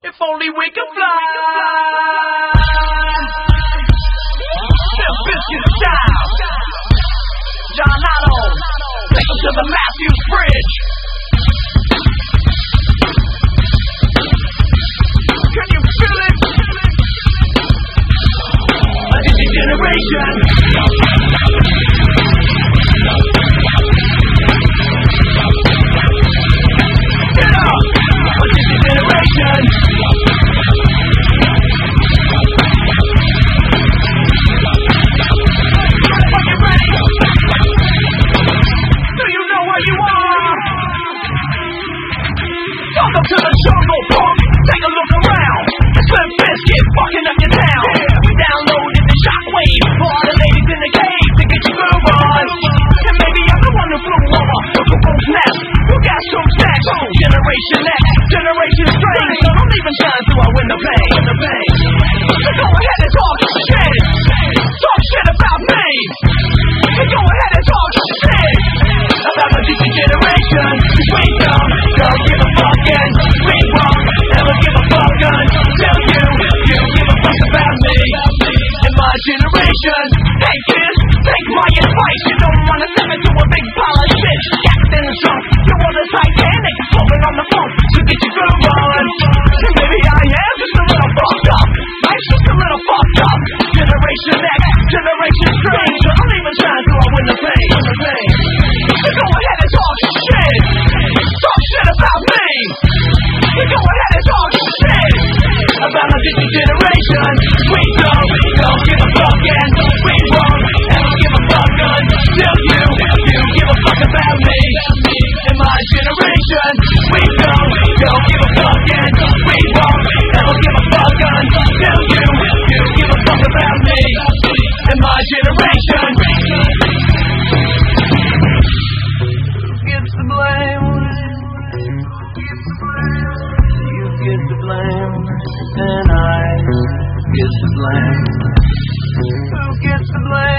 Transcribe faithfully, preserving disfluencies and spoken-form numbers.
If only we could fly. Limp Bizkit style. John Otto, take us to the Matthews Bridge. Can you feel it? A generation. Get up! A generation. Welcome to the jungle, punk. Take a look around. It's Limp Bizkit fucking up your town. We downloaded the shockwave for all the ladies in the cave to get your groove on. And maybe I'm the one who flew over the cuckoo's nest. Who got some sex? Generation X, Generation Strange. So don't even shine till I win the pain. So go ahead and talk shit. Talk shit about me. So go ahead and talk shit about my G C generation. We don't, don't give a fuck and we won't ever give a fuck until you, you give a fuck about me and my generation. Take this, take my advice. You don't wanna step into a big pile of shit. Captain Trump, you want a Titanic floating on the phone, so get your groove on. And maybe I am just a little fucked up. Life's just a little fucked up. Generation X, Generation Strange. So don't even shine till I win the pain. So go ahead and talk shit. Talk shit about me. You go ahead and talk shit about my G C generation. We don't, don't give a fuck and we won't ever give a fuck until you, you give a fuck about me and my generation. We don't, don't give a fuck and we won't ever give a fuck until you, you give a fuck about me and my generation. Who gets the blame? You get the blame, and I get the blame. Who gets the blame?